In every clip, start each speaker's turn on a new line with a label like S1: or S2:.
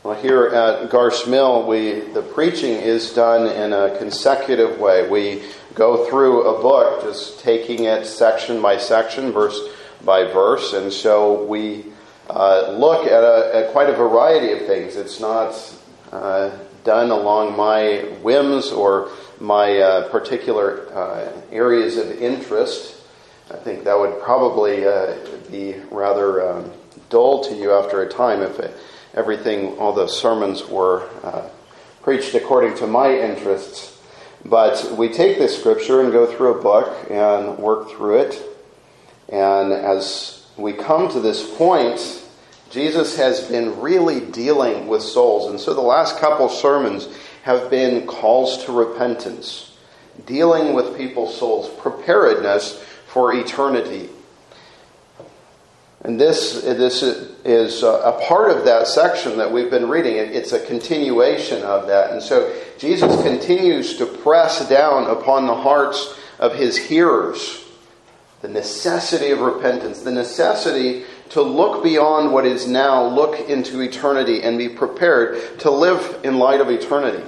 S1: Well, here at Garce Mill, the preaching is done in a consecutive way. We go through a book, just taking it section by section, verse by verse, and so we look at quite a variety of things. It's not done along my whims or my particular areas of interest. I think that would probably be rather dull to you after a time if all the sermons were preached according to my interests. But we take this scripture and go through a book and work through it. And as we come to this point, Jesus has been really dealing with souls. And so the last couple sermons have been calls to repentance, dealing with people's souls, preparedness for eternity. And this is a part of that section that we've been reading. It's a continuation of that. And so Jesus continues to press down upon the hearts of his hearers the necessity of repentance, the necessity to look beyond what is now, look into eternity, and be prepared to live in light of eternity.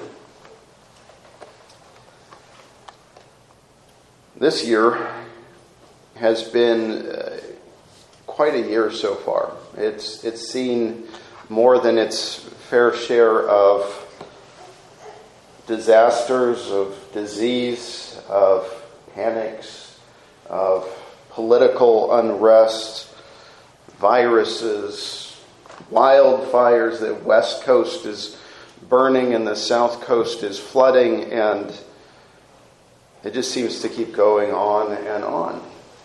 S1: This year has been quite a year so far. It's seen more than its fair share of disasters, of disease, of panics, of political unrest, viruses, wildfires. The West Coast is burning and the South Coast is flooding, and it just seems to keep going on and on.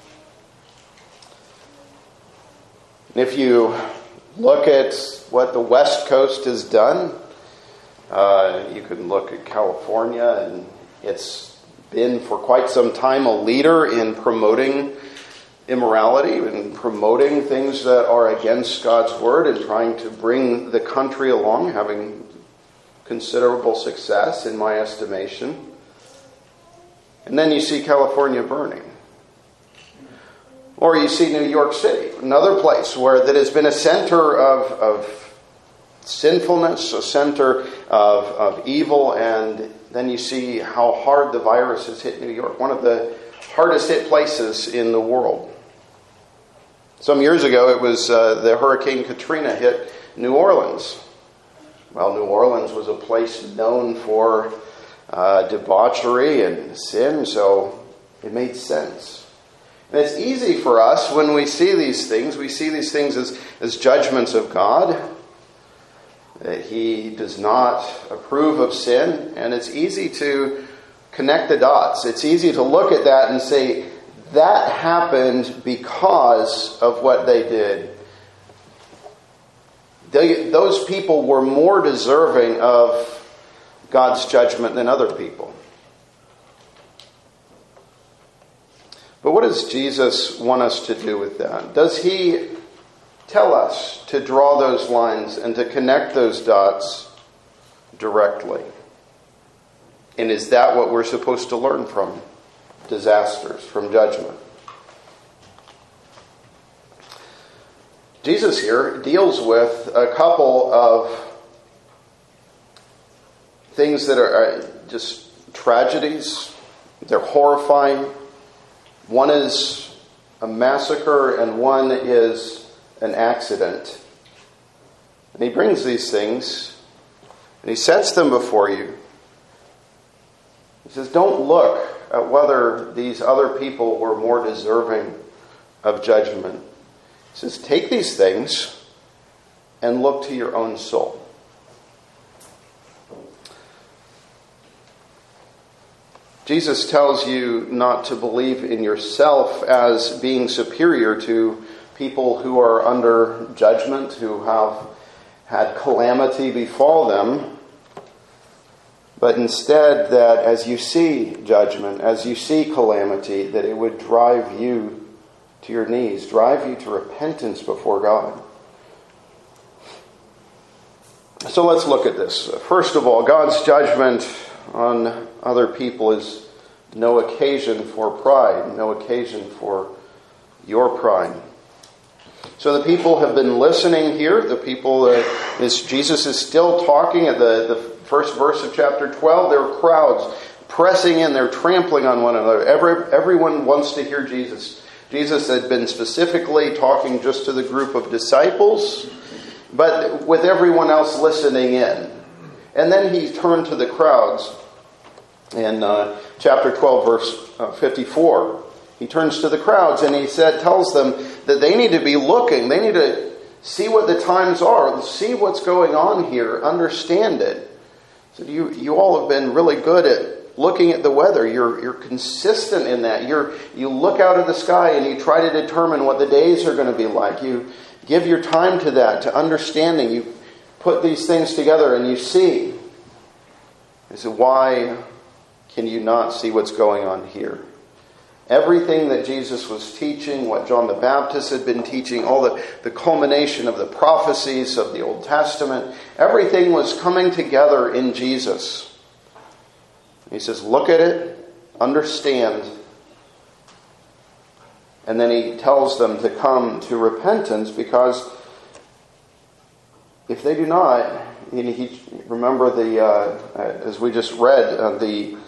S1: If you look at what the West Coast has done, you can look at California, and it's been for quite some time a leader in promoting immorality and promoting things that are against God's word and trying to bring the country along, having considerable success in my estimation. And then you see California burning. Or you see New York City, another place that has been a center of sinfulness, a center of evil, and then you see how hard the virus has hit New York, one of the hardest hit places in the world. Some years ago, it was the Hurricane Katrina hit New Orleans. Well, New Orleans was a place known for debauchery and sin, so it made sense. And it's easy for us when we see these things as judgments of God, that he does not approve of sin, and it's easy to connect the dots. It's easy to look at that and say, that happened because of what they did. Those people were more deserving of God's judgment than other people. But what does Jesus want us to do with that? Does he tell us to draw those lines and to connect those dots directly? And is that what we're supposed to learn from disasters, from judgment? Jesus here deals with a couple of things that are just tragedies. They're horrifying. One is a massacre and one is an accident. And he brings these things and he sets them before you. He says, don't look at whether these other people were more deserving of judgment. He says, take these things and look to your own soul. Jesus tells you not to believe in yourself as being superior to people who are under judgment, who have had calamity befall them, but instead that as you see judgment, as you see calamity, that it would drive you to your knees, drive you to repentance before God. So let's look at this. First of all, God's judgment on other people is no occasion for pride, no occasion for your pride. So the people have been listening here. The people, Jesus is still talking at the first verse of chapter 12. There are crowds pressing in. They're trampling on one another. Everyone wants to hear Jesus. Jesus had been specifically talking just to the group of disciples, but with everyone else listening in. And then he turned to the crowds in chapter 12, verse 54. He turns to the crowds and he tells them that they need to be looking. They need to see what the times are, see what's going on here, understand it. So you all have been really good at looking at the weather. You're consistent in that. You look out at the sky and you try to determine what the days are going to be like. You give your time to that, to understanding. You put these things together and you see. He said, why can you not see what's going on here? Everything that Jesus was teaching, what John the Baptist had been teaching, all the culmination of the prophecies of the Old Testament, everything was coming together in Jesus. He says, look at it, understand. And then he tells them to come to repentance, because if they do not, remember as we just read, the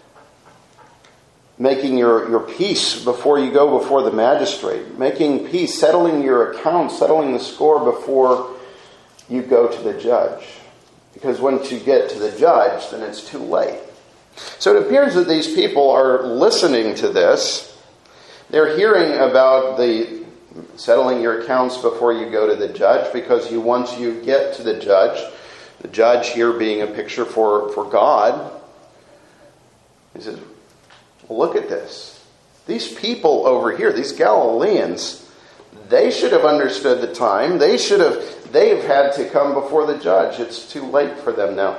S1: making your peace before you go before the magistrate. Making peace, settling your account, settling the score before you go to the judge. Because once you get to the judge, then it's too late. So it appears that these people are listening to this. They're hearing about the settling your accounts before you go to the judge, because once you get to the judge here being a picture for God, he says, look at this. These people over here, these Galileans, they should have understood the time. They've had to come before the judge. It's too late for them now.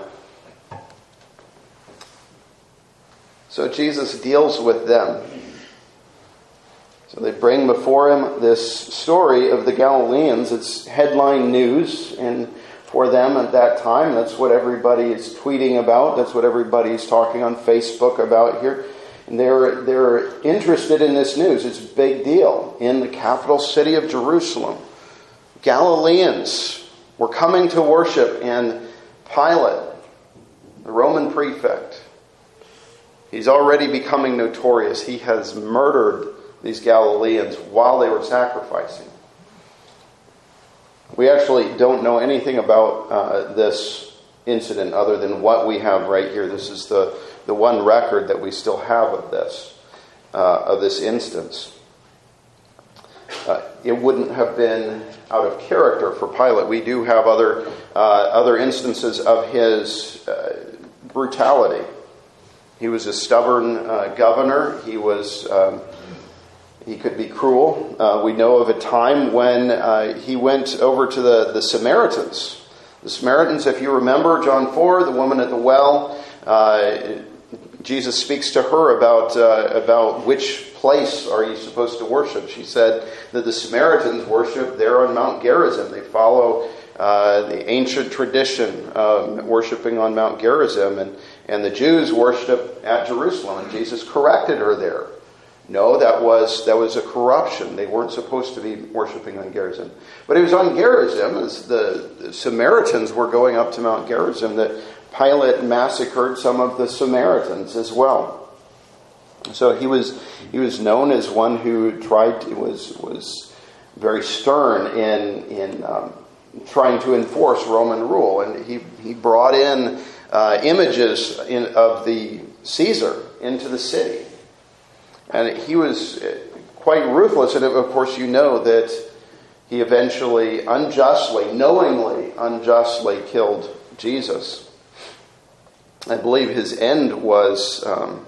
S1: So Jesus deals with them. So they bring before him this story of the Galileans. It's headline news, and for them at that time, that's what everybody is tweeting about. That's what everybody's talking on Facebook about here. And they're interested in this news. It's a big deal. In the capital city of Jerusalem, Galileans were coming to worship, and Pilate, the Roman prefect, he's already becoming notorious. He has murdered these Galileans while they were sacrificing. We actually don't know anything about this incident other than what we have right here. This is the one record that we still have of this instance. It wouldn't have been out of character for Pilate. We do have other instances of his brutality. He was a stubborn governor. He could be cruel. We know of a time when he went over to the Samaritans. The Samaritans, if you remember, John 4, the woman at the well, Jesus speaks to her about which place are you supposed to worship. She said that the Samaritans worship there on Mount Gerizim. They follow the ancient tradition of worshiping on Mount Gerizim, and the Jews worship at Jerusalem. And Jesus corrected her there. No, that was a corruption. They weren't supposed to be worshiping on Gerizim. But it was on Gerizim, as the Samaritans were going up to Mount Gerizim, that Pilate massacred some of the Samaritans as well. So he was known as one who was very stern in trying to enforce Roman rule, and he brought in images of the Caesar into the city. And he was quite ruthless. And of course, you know that he eventually knowingly unjustly killed Jesus. I believe his end was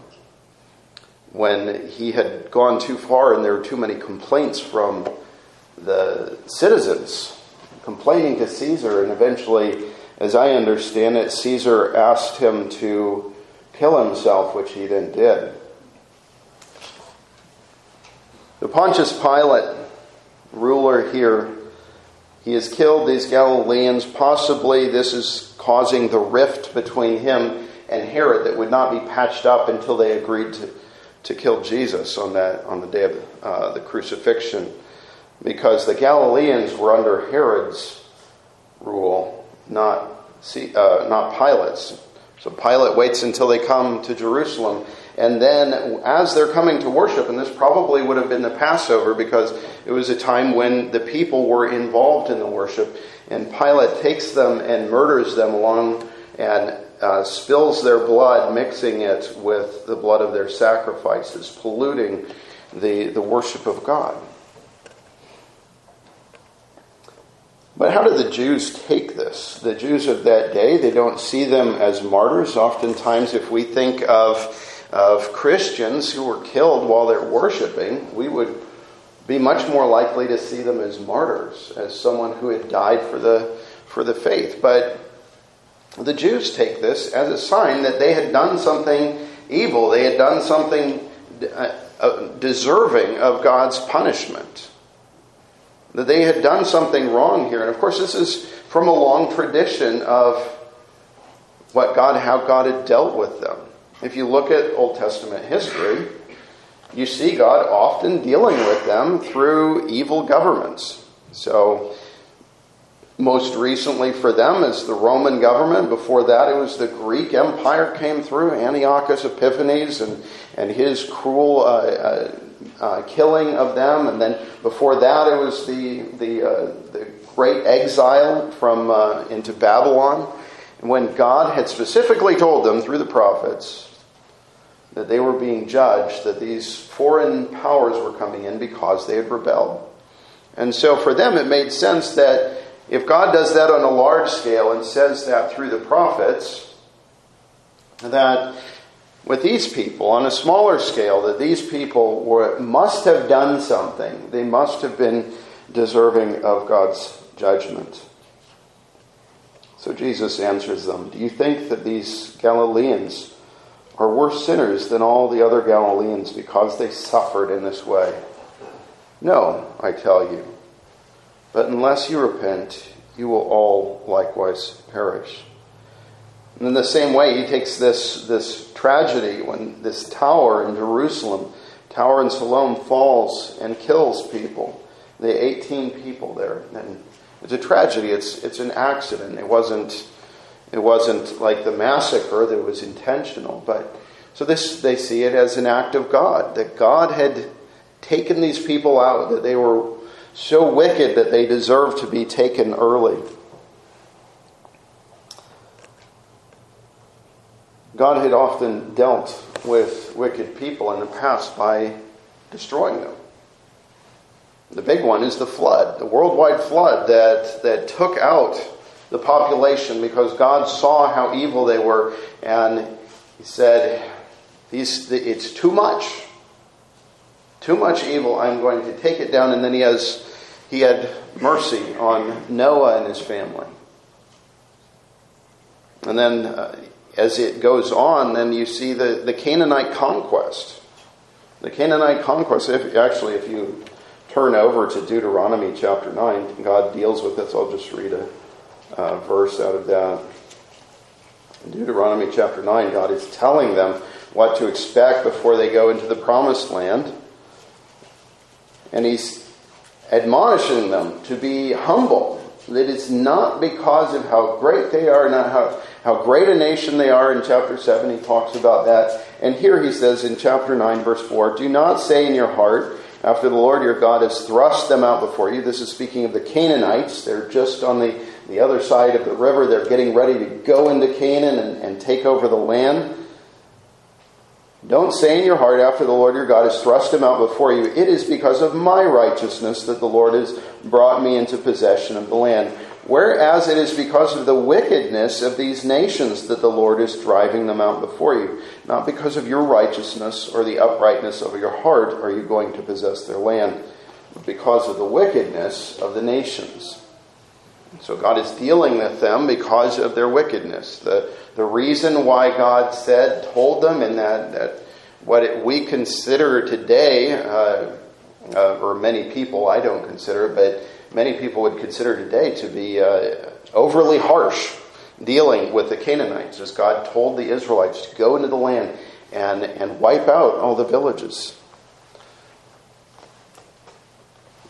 S1: when he had gone too far and there were too many complaints from the citizens complaining to Caesar. And eventually, as I understand it, Caesar asked him to kill himself, which he then did. The Pontius Pilate, ruler here, he has killed these Galileans. Possibly this is causing the rift between him and Herod that would not be patched up until they agreed to kill Jesus on the day of the crucifixion because the Galileans were under Herod's rule, not Pilate's. So Pilate waits until they come to Jerusalem. And then as they're coming to worship, and this probably would have been the Passover because it was a time when the people were involved in the worship, and Pilate takes them and murders them along and spills their blood, mixing it with the blood of their sacrifices, polluting the worship of God. But how did the Jews take this? The Jews of that day, they don't see them as martyrs. Oftentimes, if we think of Christians who were killed while they're worshiping, we would be much more likely to see them as martyrs, as someone who had died for the faith. But the Jews take this as a sign that they had done something evil. They had done something deserving of God's punishment. That they had done something wrong here. And of course, this is from a long tradition of how God had dealt with them. If you look at Old Testament history, you see God often dealing with them through evil governments. So, most recently for them is the Roman government. Before that, it was the Greek Empire came through, Antiochus Epiphanes and his cruel killing of them. And then before that, it was the great exile from into Babylon. And when God had specifically told them through the prophets that they were being judged, that these foreign powers were coming in because they had rebelled. And so for them, it made sense that if God does that on a large scale and says that through the prophets, that with these people, on a smaller scale, that these people must have done something. They must have been deserving of God's judgment. So Jesus answers them, "Do you think that these Galileans are worse sinners than all the other Galileans because they suffered in this way? No, I tell you. But unless you repent, you will all likewise perish." And in the same way, he takes this tragedy when this tower in Jerusalem, tower in Siloam, falls and kills people. The 18 people there. And it's a tragedy. It's an accident. It wasn't like the massacre that was intentional. But so they see it as an act of God. That God had taken these people out. That they were so wicked that they deserved to be taken early. God had often dealt with wicked people in the past by destroying them. The big one is the flood, the worldwide flood that took out the population because God saw how evil they were, and he said, it's too much. Too much evil, I'm going to take it down. And then he had mercy on Noah and his family. And then as it goes on, then you see the Canaanite conquest. The Canaanite conquest, if you turn over to Deuteronomy chapter 9, God deals with this. I'll just read a verse out of that. In Deuteronomy chapter 9, God is telling them what to expect before they go into the promised land. And he's admonishing them to be humble. That it's not because of how great they are, not how great a nation they are. In chapter 7, he talks about that. And here he says in chapter 9, verse 4, "Do not say in your heart, after the Lord your God has thrust them out before you." This is speaking of the Canaanites. They're just on the other side of the river. They're getting ready to go into Canaan and take over the land. "Don't say in your heart, after the Lord your God has thrust them out before you, it is because of my righteousness that the Lord has brought me into possession of the land. Whereas it is because of the wickedness of these nations that the Lord is driving them out before you. Not because of your righteousness or the uprightness of your heart are you going to possess their land, but because of the wickedness of the nations." So God is dealing with them because of their wickedness. The reason why God told them in that what we consider today, or many people, I don't consider, but many people would consider today to be overly harsh, dealing with the Canaanites, as God told the Israelites to go into the land and wipe out all the villages.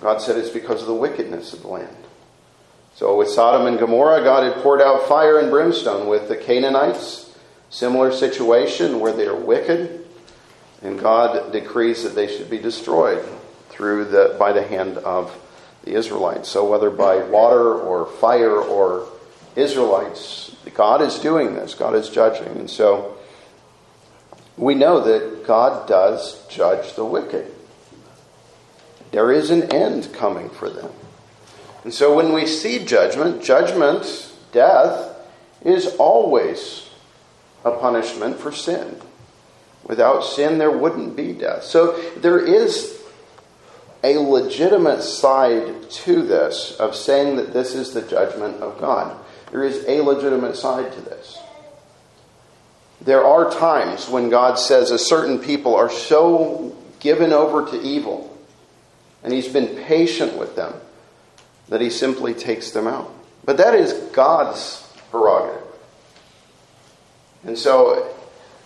S1: God said it's because of the wickedness of the land. So with Sodom and Gomorrah, God had poured out fire and brimstone. With the Canaanites, similar situation where they are wicked, and God decrees that they should be destroyed by the hand of the Israelites. So whether by water or fire or Israelites, God is doing this. God is judging. And so we know that God does judge the wicked. There is an end coming for them. And so when we see judgment, death, is always a punishment for sin. Without sin, there wouldn't be death. So there is a legitimate side to this of saying that this is the judgment of God. There is a legitimate side to this. There are times when God says a certain people are so given over to evil, and He's been patient with them, that He simply takes them out. But that is God's prerogative. And so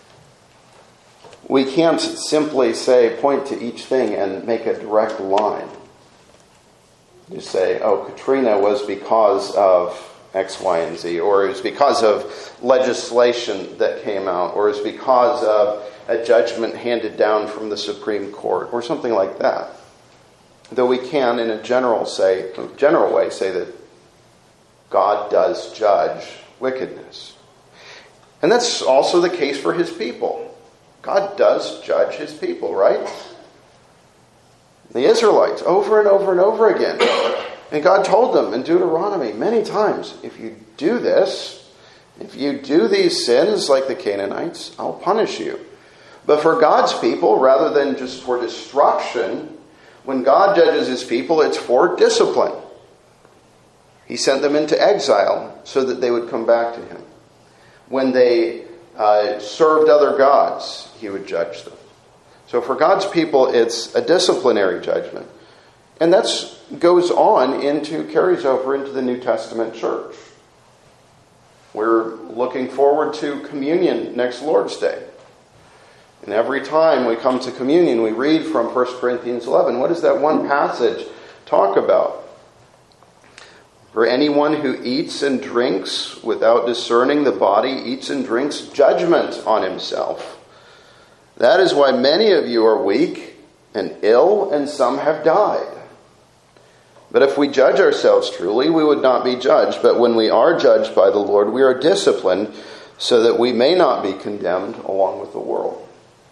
S1: we can't simply point to each thing and make a direct line. You say, oh, Katrina was because of X, Y, and Z, or it was because of legislation that came out, or it's because of a judgment handed down from the Supreme Court, or something like that. Though we can, in a general way, say that God does judge wickedness. And that's also the case for His people. God does judge His people, right? The Israelites, over and over and over again. And God told them in Deuteronomy many times, if you do this, if you do these sins like the Canaanites, I'll punish you. But for God's people, rather than just for destruction, when God judges His people, it's for discipline. He sent them into exile so that they would come back to Him. When they served other gods, He would judge them. So for God's people, it's a disciplinary judgment. And that carries over into the New Testament church. We're looking forward to communion next Lord's Day. And every time we come to communion, we read from 1 Corinthians 11. What does that one passage talk about? For anyone who eats and drinks without discerning the body eats and drinks judgment on himself. That is why many of you are weak and ill, and some have died. But if we judge ourselves truly, we would not be judged. But when we are judged by the Lord, we are disciplined so that we may not be condemned along with the world.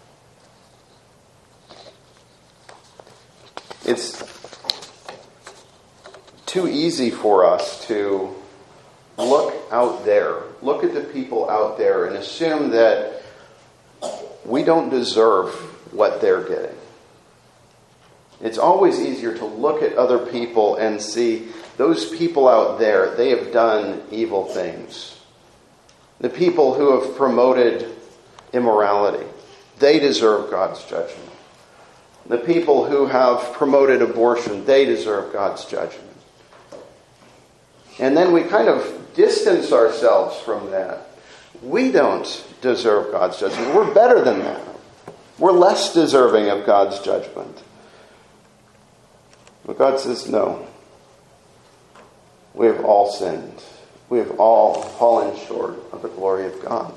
S1: It's too easy for us to look out there, look at the people out there and assume that we don't deserve what they're getting. It's always easier to look at other people and see those people out there, they have done evil things. The people who have promoted immorality, they deserve God's judgment. The people who have promoted abortion, they deserve God's judgment. And then we kind of distance ourselves from that. We don't deserve God's judgment. We're better than that. We're less deserving of God's judgment. But God says, no. We have all sinned. We have all fallen short of the glory of God.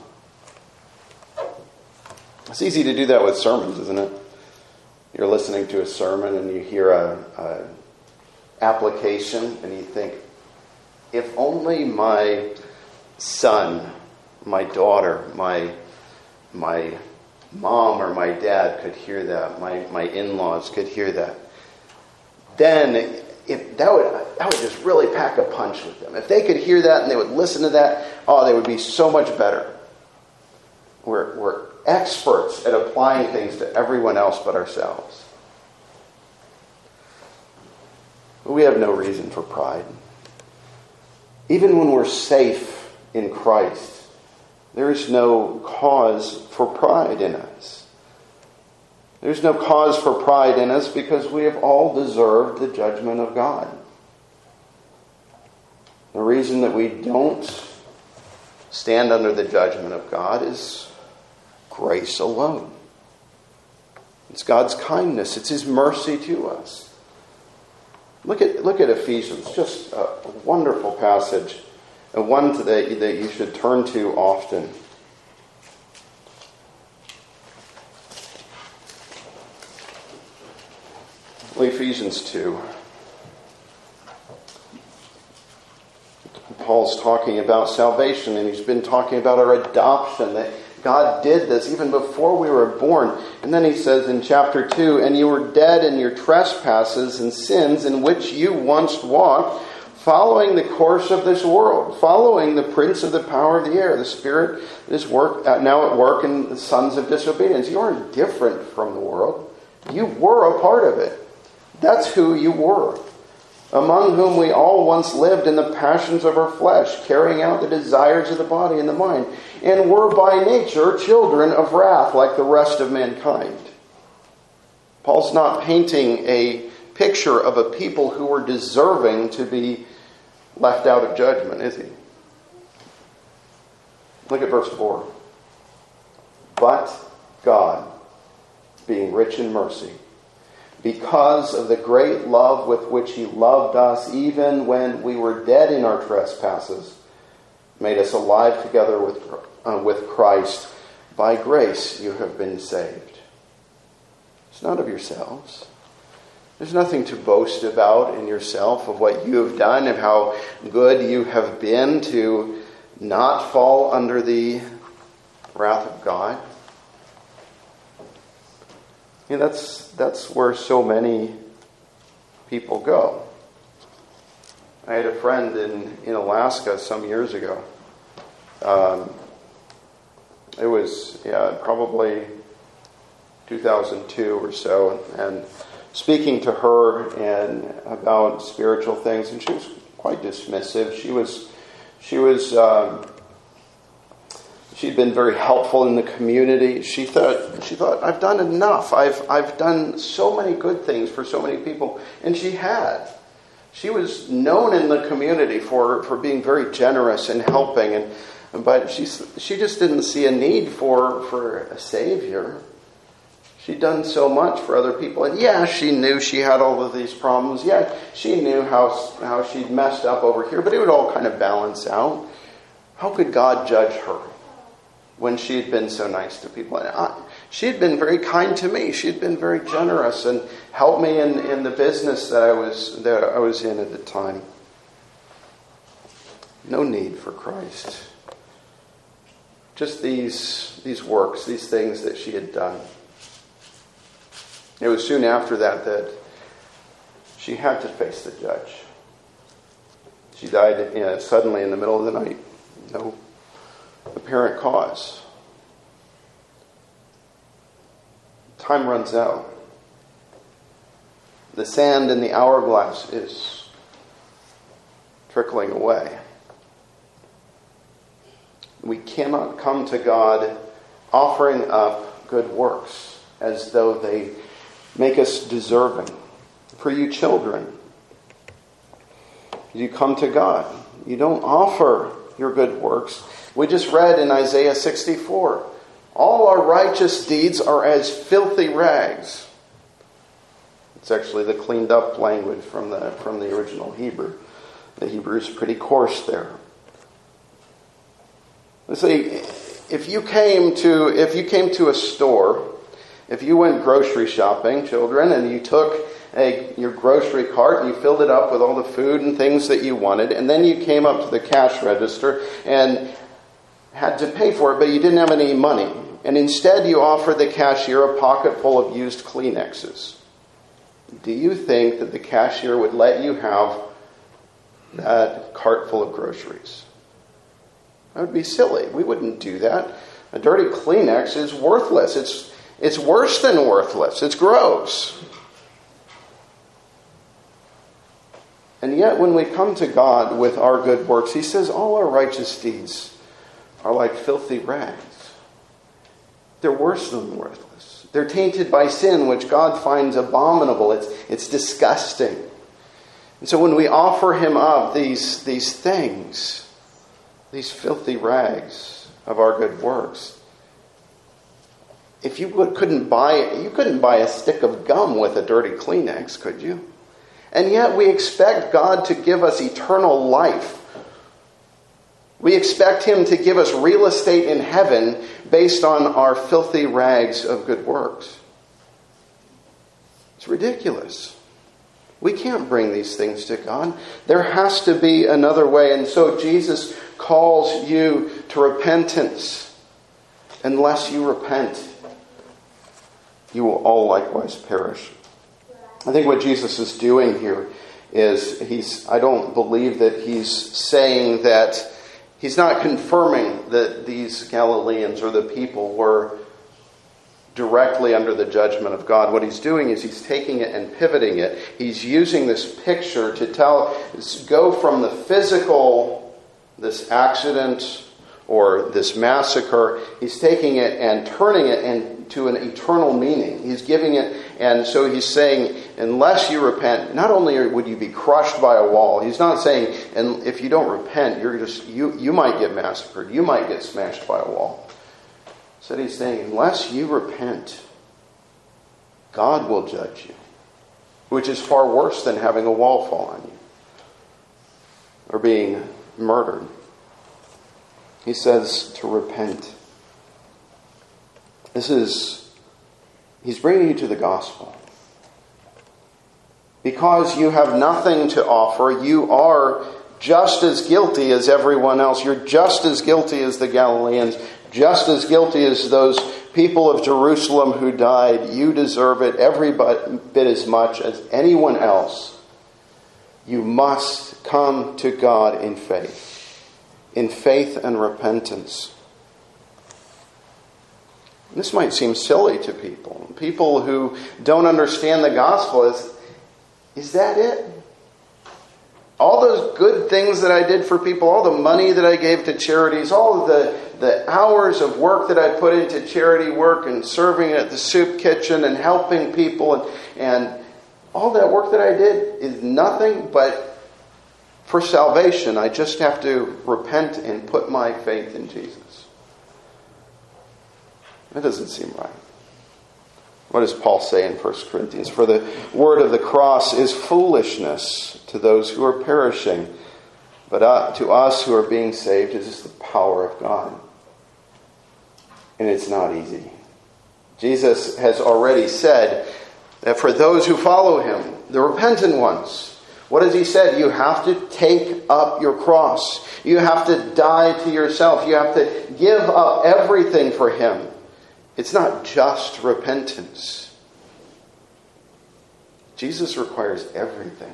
S1: It's easy to do that with sermons, isn't it? You're listening to a sermon and you hear a application and you think, if only my son, my daughter, my mom or my dad could hear that, my in-laws could hear that, then that would just really pack a punch with them. If they could hear that and they would listen to that, they would be so much better. We're experts at applying things to everyone else but ourselves. But we have no reason for pride. Even when we're safe in Christ, there is no cause for pride in us. There's no cause for pride in us because we have all deserved the judgment of God. The reason that we don't stand under the judgment of God is grace alone. It's God's kindness. It's His mercy to us. Look at Ephesians, just a wonderful passage, and one that you should turn to often. Ephesians 2. Paul's talking about salvation, and he's been talking about our adoption, that God did this even before we were born. And then he says in chapter 2, "And you were dead in your trespasses and sins in which you once walked, following the course of this world, following the prince of the power of the air, the spirit that is now at work in the sons of disobedience." You aren't different from the world. You were a part of it. That's who you were. "Among whom we all once lived in the passions of our flesh, carrying out the desires of the body and the mind, and were by nature children of wrath like the rest of mankind." Paul's not painting a picture of a people who were deserving to be left out of judgment, is he? Look at verse 4. "But God, being rich in mercy, because of the great love with which he loved us, even when we were dead in our trespasses, made us alive together with Christ. By grace you have been saved." It's not of yourselves. There's nothing to boast about in yourself of what you have done, of how good you have been to not fall under the wrath of God. And that's where so many people go. I had a friend in Alaska some years ago. It was probably 2002 or so, and speaking to her and about spiritual things, and she was quite dismissive. She'd been very helpful in the community. She thought, I've done enough. I've done so many good things for so many people. And she had. She was known in the community for being very generous and helping. But she just didn't see a need for a savior. She'd done so much for other people. And yeah, she knew she had all of these problems. Yeah, she knew how she'd messed up over here. But it would all kind of balance out. How could God judge her when she had been so nice to people? She had been very kind to me. She had been very generous and helped me in the business that I was in at the time. No need for Christ. Just these works, these things that she had done. It was soon after that she had to face the judge. She died suddenly in the middle of the night. No apparent cause. Time runs out. The sand in the hourglass is trickling away. We cannot come to God offering up good works as though they make us deserving. For you children, you come to God. You don't offer your good works. We just read in Isaiah 64, all our righteous deeds are as filthy rags. It's actually the cleaned up language from the original Hebrew. The Hebrew is pretty coarse there. Let's see, if you came to a store, if you went grocery shopping, children, and you took your grocery cart and you filled it up with all the food and things that you wanted, and then you came up to the cash register and had to pay for it, but you didn't have any money, and instead you offered the cashier a pocket full of used Kleenexes. Do you think that the cashier would let you have that cart full of groceries? That would be silly. We wouldn't do that. A dirty Kleenex is worthless. It's worse than worthless. It's gross. And yet when we come to God with our good works, He says all our righteous deeds are like filthy rags. They're worse than worthless. They're tainted by sin, which God finds abominable. It's disgusting. And so when we offer Him up these things, these filthy rags of our good works, if you couldn't buy a stick of gum with a dirty Kleenex, could you? And yet we expect God to give us eternal life. We expect Him to give us real estate in heaven based on our filthy rags of good works. It's ridiculous. We can't bring these things to God. There has to be another way. And so Jesus calls you to repentance. Unless you repent, you will all likewise perish. I think what Jesus is doing here is I don't believe that He's saying that He's not confirming that these Galileans or the people were directly under the judgment of God. What He's doing is He's taking it and pivoting it. He's using this picture to go from the physical, this accident or this massacre, He's taking it and turning it into an eternal meaning. He's giving it, and so He's saying, unless you repent, not only would you be crushed by a wall, He's not saying, and if you don't repent, you might get massacred, you might get smashed by a wall. So He's saying, unless you repent, God will judge you, which is far worse than having a wall fall on you or being murdered. He says to repent. He's bringing you to the gospel. Because you have nothing to offer, you are just as guilty as everyone else. You're just as guilty as the Galileans, just as guilty as those people of Jerusalem who died. You deserve it every bit as much as anyone else. You must come to God in faith and repentance. This might seem silly to people. People who don't understand the gospel is that it? All those good things that I did for people, all the money that I gave to charities, all of the hours of work that I put into charity work and serving at the soup kitchen and helping people and all that work that I did is nothing but for salvation. I just have to repent and put my faith in Jesus. That doesn't seem right. What does Paul say in 1 Corinthians? For the word of the cross is foolishness to those who are perishing, but to us who are being saved, it is the power of God. And it's not easy. Jesus has already said that for those who follow Him, the repentant ones, what has He said? You have to take up your cross. You have to die to yourself. You have to give up everything for Him. It's not just repentance. Jesus requires everything.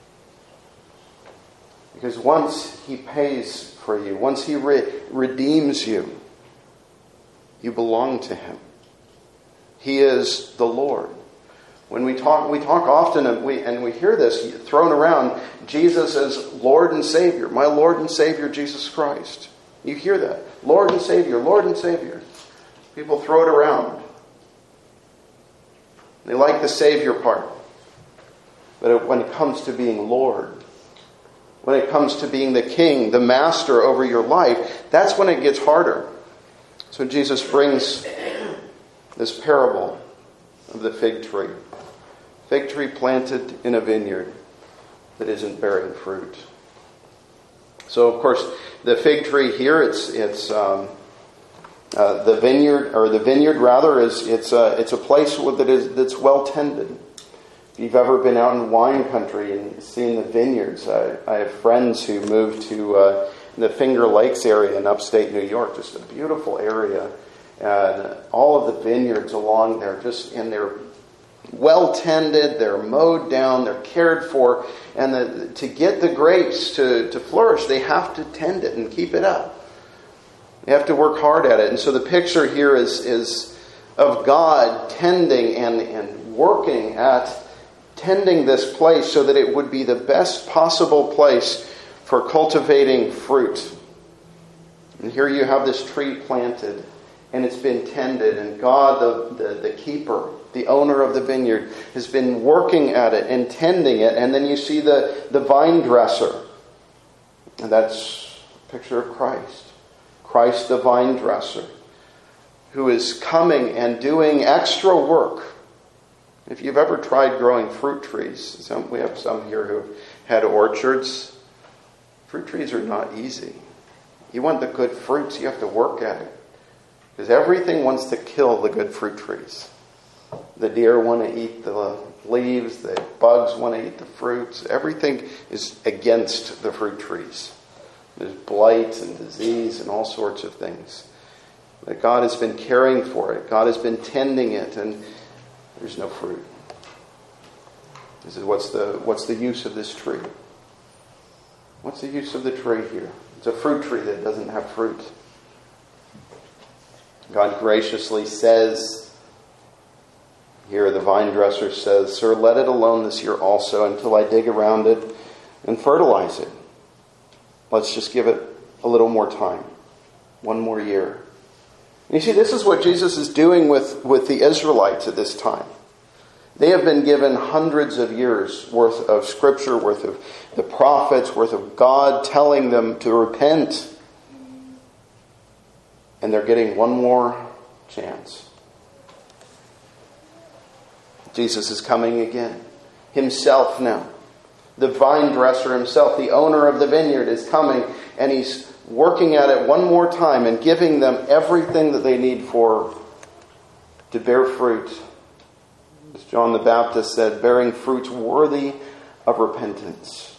S1: Because once He pays for you, once He redeems you, you belong to Him. He is the Lord. When we talk often, and we hear this thrown around, Jesus as Lord and Savior. My Lord and Savior, Jesus Christ. You hear that. Lord and Savior, Lord and Savior. People throw it around. They like the Savior part. But when it comes to being Lord, when it comes to being the King, the Master over your life, that's when it gets harder. So Jesus brings this parable of the fig tree. Fig tree planted in a vineyard that isn't bearing fruit. So, of course, the fig tree here, the vineyard rather is it's a place that's well tended. If you've ever been out in wine country and seen the vineyards, I have friends who moved to the Finger Lakes area in upstate New York, just a beautiful area, and all of the vineyards along there, they're well tended, they're mowed down, they're cared for, and to get the grapes to flourish, they have to tend it and keep it up. They have to work hard at it. And so the picture here is of God tending and working at tending this place so that it would be the best possible place for cultivating fruit. And here you have this tree planted, and it's been tended, and God, the keeper, the owner of the vineyard, has been working at it and tending it. And then you see the vine dresser. And that's a picture of Christ. Christ the vine dresser, who is coming and doing extra work If you've ever tried growing fruit trees, we have some here who've had orchards. Fruit trees are not easy. You want the good fruits, you have to work at it. Because everything wants to kill the good fruit trees. The deer want to eat the leaves, the bugs want to eat the fruits. Everything is against the fruit trees. There's blight and disease and all sorts of things. But God has been caring for it. God has been tending it, and there's no fruit. This is what's the use of this tree? What's the use of the tree here? It's a fruit tree that doesn't have fruit. God graciously says, here the vine dresser says, "Sir, let it alone this year also until I dig around it and fertilize it." Let's just give it a little more time. One more year. And you see, this is what Jesus is doing with the Israelites at this time. They have been given hundreds of years worth of scripture, worth of the prophets, worth of God telling them to repent. And they're getting one more chance. Jesus is coming again. Himself now. The vine dresser himself, the owner of the vineyard, is coming, and he's working at it one more time and giving them everything that they need to bear fruit. As John the Baptist said, bearing fruits worthy of repentance.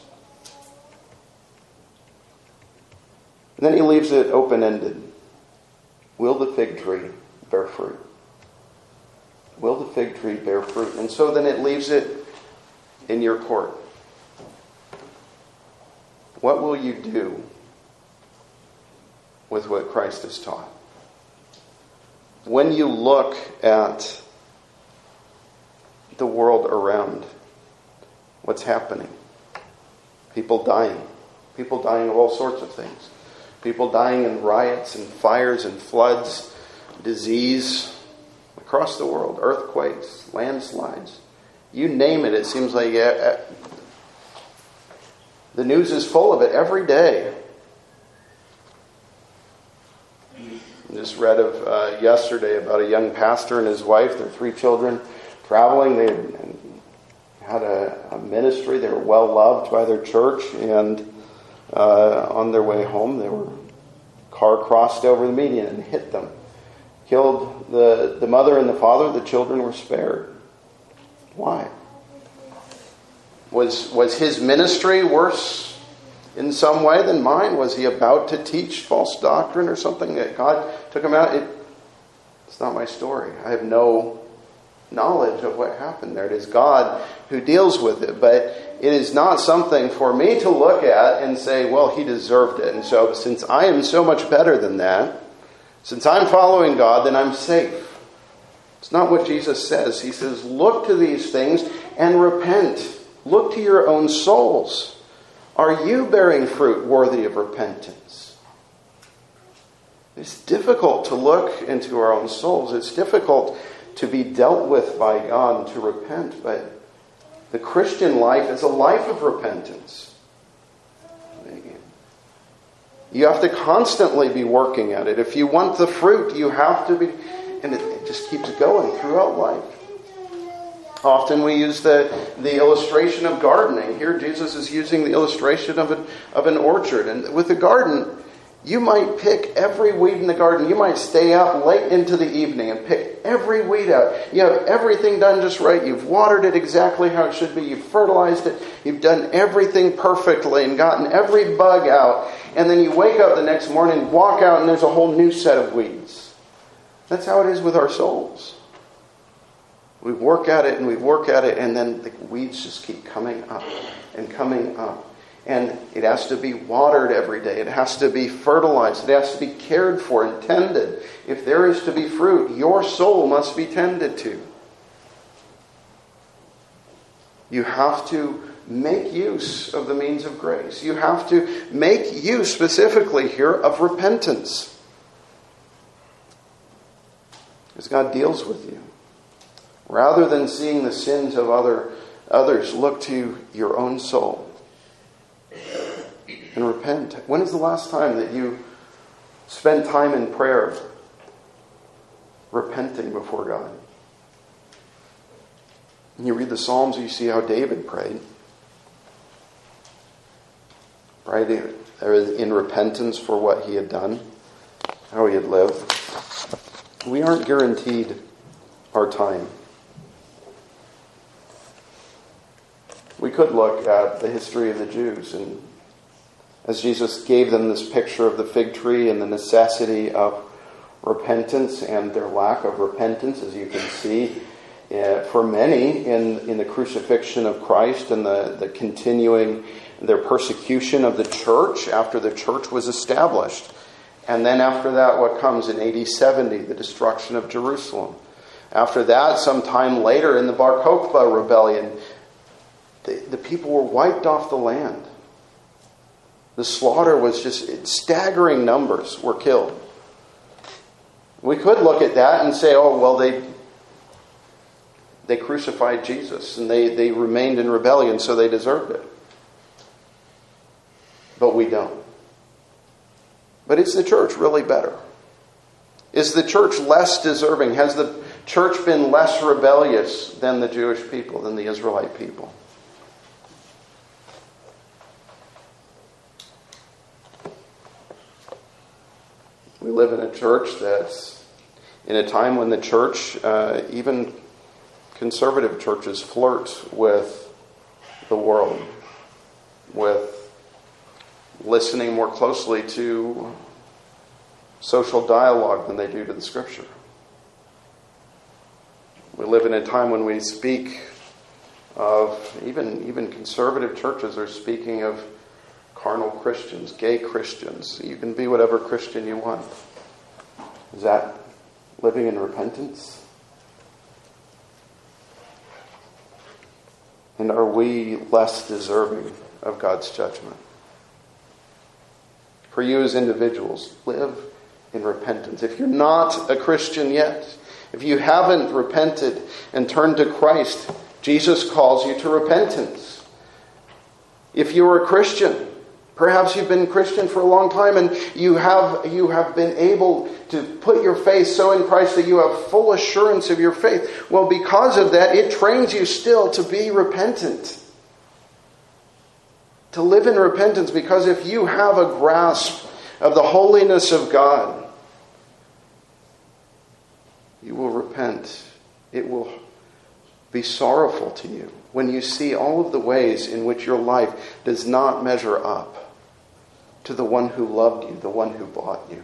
S1: And then he leaves it open-ended. Will the fig tree bear fruit? Will the fig tree bear fruit? And so then it leaves it in your court. What will you do with what Christ has taught? When you look at the world around, what's happening? People dying. People dying of all sorts of things. People dying in riots and fires and floods, disease across the world, earthquakes, landslides. You name it, it seems like the news is full of it every day. I just read of yesterday about a young pastor and his wife, their 3 children, traveling. They had a ministry. They were well loved by their church, and on their way home, car crossed over the median and hit them. Killed the mother and the father. The children were spared. Why? Was his ministry worse in some way than mine? Was he about to teach false doctrine or something that God took him out? It's not my story. I have no knowledge of what happened there. It is God who deals with it. But it is not something for me to look at and say, well, he deserved it. And so since I am so much better than that, since I'm following God, then I'm safe. It's not what Jesus says. He says, look to these things and repent. Look to your own souls. Are you bearing fruit worthy of repentance? It's difficult to look into our own souls. It's difficult to be dealt with by God and to repent. But the Christian life is a life of repentance. You have to constantly be working at it. If you want the fruit, you have to be... And it just keeps going throughout life. Often we use the illustration of gardening. Here Jesus is using the illustration of an orchard. And with a garden, you might pick every weed in the garden. You might stay up late into the evening and pick every weed out. You have everything done just right. You've watered it exactly how it should be. You've fertilized it. You've done everything perfectly and gotten every bug out. And then you wake up the next morning, walk out, and there's a whole new set of weeds. That's how it is with our souls. We work at it and we work at it, and then the weeds just keep coming up and coming up. And it has to be watered every day. It has to be fertilized. It has to be cared for and tended. If there is to be fruit, your soul must be tended to. You have to make use of the means of grace. You have to make use specifically here of repentance. As God deals with you. Rather than seeing the sins of others, look to your own soul and repent. When is the last time that you spent time in prayer repenting before God? You read the Psalms, you see how David prayed. Right? In repentance for what he had done, how he had lived. We aren't guaranteed our time. We could look at the history of the Jews, and as Jesus gave them this picture of the fig tree and the necessity of repentance and their lack of repentance, as you can see, for many in the crucifixion of Christ and the continuing their persecution of the church after the church was established. And then after that, what comes in AD 70? The destruction of Jerusalem. After that, some time later in the Bar Kokhba rebellion, the people were wiped off the land. The slaughter was just staggering numbers were killed. We could look at that and say, oh, well, they crucified Jesus and they remained in rebellion, so they deserved it. But we don't. But is the church really better? Is the church less deserving? Has the church been less rebellious than the Jewish people, than the Israelite people? We live in a church that's in a time when the church, even conservative churches, flirt with the world, with listening more closely to social dialogue than they do to the Scripture. We live in a time when we speak of, even conservative churches are speaking of carnal Christians, gay Christians. You can be whatever Christian you want. Is that living in repentance? And are we less deserving of God's judgment? For you as individuals, live in repentance. If you're not a Christian yet, if you haven't repented and turned to Christ, Jesus calls you to repentance. If you're a Christian, perhaps you've been Christian for a long time and you have been able to put your faith so in Christ that you have full assurance of your faith. Well, because of that, it trains you still to be repentant. To live in repentance, because if you have a grasp of the holiness of God, you will repent. It will be sorrowful to you when you see all of the ways in which your life does not measure up to the one who loved you, the one who bought you.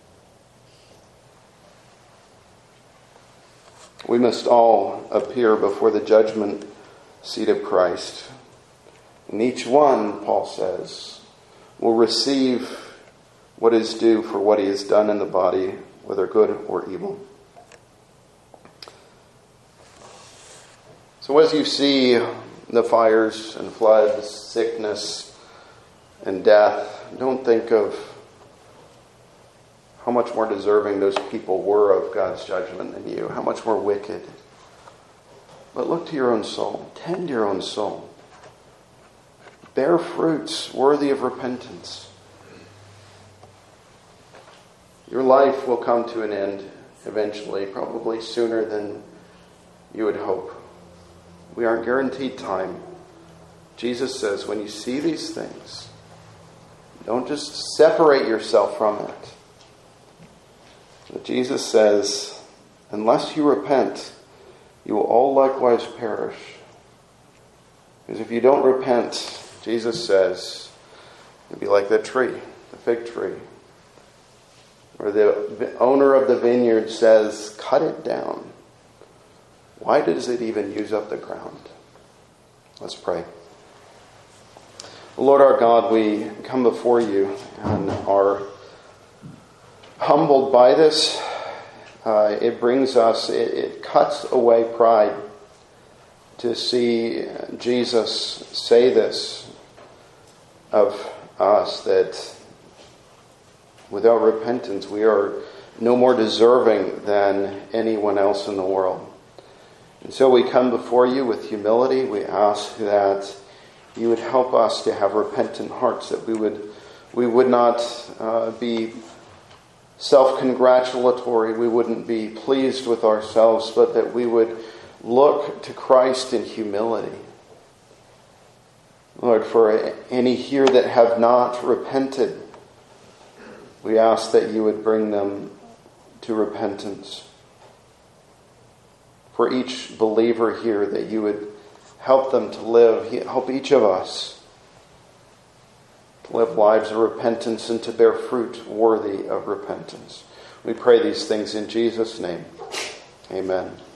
S1: We must all appear before the judgment seat of Christ. And each one, Paul says, will receive what is due for what he has done in the body, whether good or evil. So as you see the fires and floods, sickness and death, don't think of how much more deserving those people were of God's judgment than you, how much more wicked. But look to your own soul. Tend your own soul. Bear fruits worthy of repentance. Your life will come to an end eventually, probably sooner than you would hope. We aren't guaranteed time. Jesus says, when you see these things, don't just separate yourself from it. But Jesus says, unless you repent, you will all likewise perish. Because if you don't repent, Jesus says, you'll be like that tree, the fig tree, where the owner of the vineyard says, cut it down. Why does it even use up the ground? Let's pray. Lord our God, we come before you and are humbled by this. It brings us, it cuts away pride to see Jesus say this of us, that without repentance we are no more deserving than anyone else in the world. And so we come before you with humility. We ask that you would help us to have repentant hearts, that we would not be self-congratulatory, we wouldn't be pleased with ourselves, but that we would look to Christ in humility. Lord, for any here that have not repented, we ask that you would bring them to repentance. For each believer here, that you would help them to live, help each of us to live lives of repentance and to bear fruit worthy of repentance. We pray these things in Jesus' name. Amen.